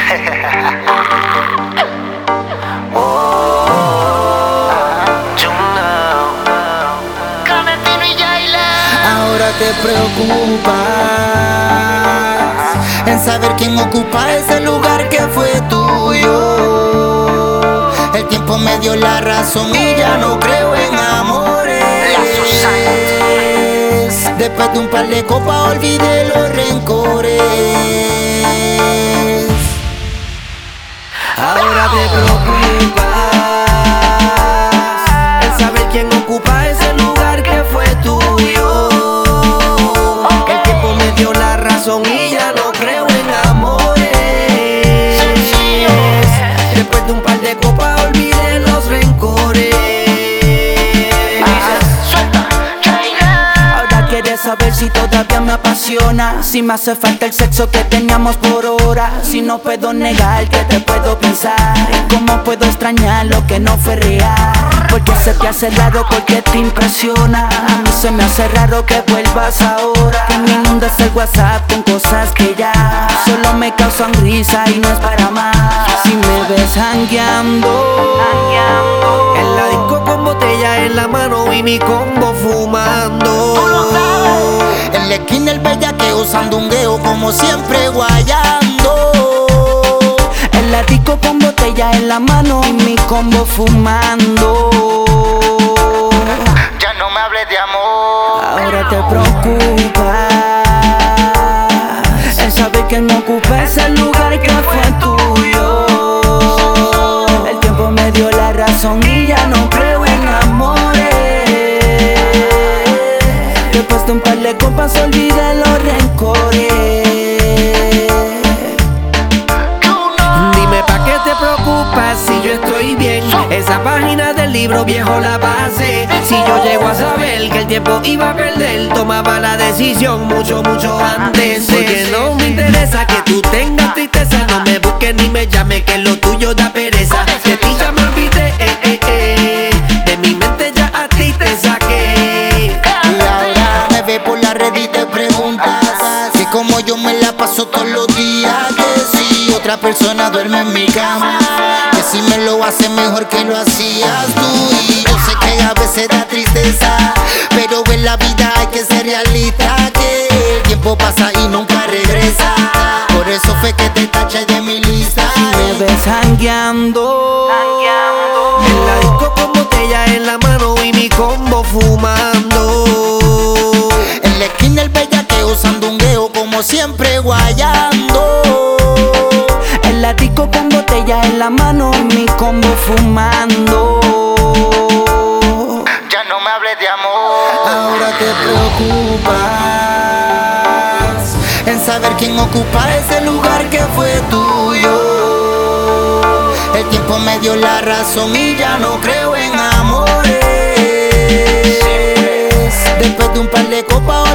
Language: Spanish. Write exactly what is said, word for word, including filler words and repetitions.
Ahora te preocupas en saber quién ocupa ese lugar que fue tuyo. El tiempo me dio la razón y ya no creo en amores. Después de un par de copas olvidé los rencores. Ahora te preocupas en saber quién ocupa ese lugar que fue tuyo. El tiempo me dio la razón y ya no creo en amores. Después de un par de copas olvidé los rencores. Ahora quieres saber si todavía me apasiona, si me hace falta el sexo que teníamos por hora. Si no puedo negar que te puedo pensar, cómo puedo extrañar lo que no fue real. Porque se te hace raro, porque te impresiona. A mí se me hace raro que vuelvas ahora, que me inundas el WhatsApp con cosas que ya solo me causan risa y no es para más. Si me ves jangueando en la disco con botella en la mano y mi combo fumando, en la esquina el bellaqueo sandungueo como siempre guayando, en la disco con botella en la mano y mi combo fumando. Ya no me hables de amor. Ahora te preocupas en saber que no ocupa ese lugar que fue tuyo. El tiempo me dio la razón y ya no creo en amores. Después de un par de copas olvidé los rencores. Dime pa' qué te preocupas si yo estoy bien. Esa página del libro viejo la pasé. Si yo llego a saber que el tiempo iba a perder, tomaba la decisión mucho, mucho antes. Porque no me interesa que tú tengas tristeza. No me busques ni me llames, que lo tuyo da pereza. De ti ya me olvidé, eh, eh, eh. De mi mente ya a ti te saqué. Y ahora me ve por la red y te preguntas que como yo me la paso todos los días, que si otra persona duerme en mi cama, que si me lo hace mejor que lo hacías tú. Y yo sé que a veces da tristeza, pero en la vida hay que ser realista, que el tiempo pasa y nunca regresa. Por eso fue que te taché de mi lista. Si me ves jangueando en la disco con botella en la mano y mi combo fumando, en la esquina el bellaqueo sandungueo como siempre guayando, en la disco con botella en la mano y mi combo fumando. Ya no me hables de amor. Ahora te preocupas en saber quién ocupa ese lugar que fue tuyo. El tiempo me dio la razón y ya no creo en amores. Después de un par de copas